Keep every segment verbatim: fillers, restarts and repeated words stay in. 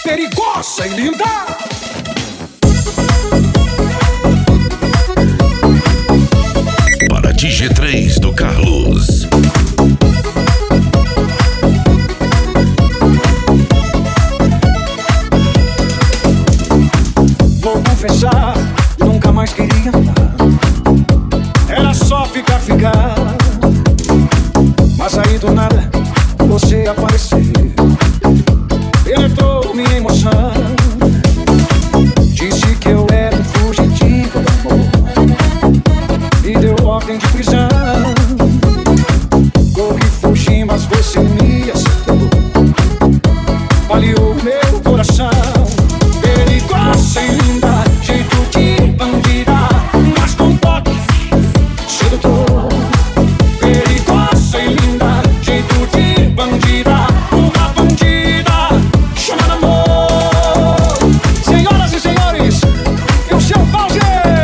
perigosa e linda. Paraty G três do Carlos. Vou confessar, nunca mais queria andar. Era só ficar, ficar. Mas aí do nada você apareceu, penetrou minha emoção. Disse que eu era um fugitivo do amor e deu ordem de prisão. Corri, fugi, mas você me acertou, baleou meu coração. Perigosa e linda, jeito de bandida, mas com toque sedutor. Perigosa e linda, jeito de bandida, uma bandida chamada amor. Senhoras e senhores, eu sou o Pause.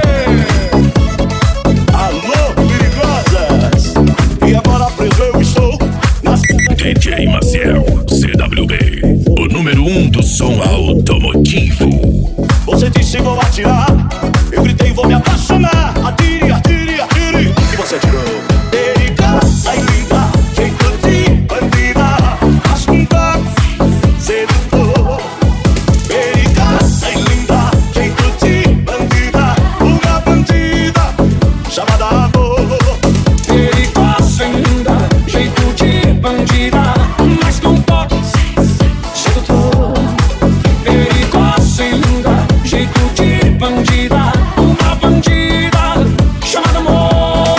Alô, perigosas, e agora preso eu estou nas... D J Maciel, C W B, o número um do som automotivo. Você disse vou atirar, eu gritei vou me apaixonar. Atire, atire, atire, e você atirou. Perigosa e linda, jeito de bandida, mas com toque sedutor. Perigosa e linda, jeito de bandida, uma bandida chamada amor. Perigosa e linda, jeito de bandida, mas com toque sedutor. Perigosa e linda, jeito de bandida, uma bandida chamada amor.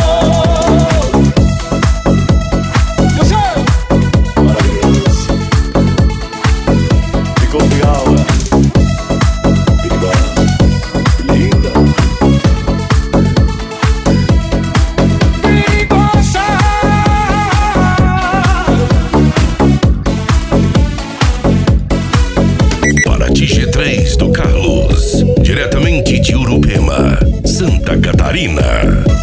Você Maravilhoso, ficou real, perigosa, linda. perigosa. Paraty G três do Carlos, diretamente de Urupema, Santa Catarina.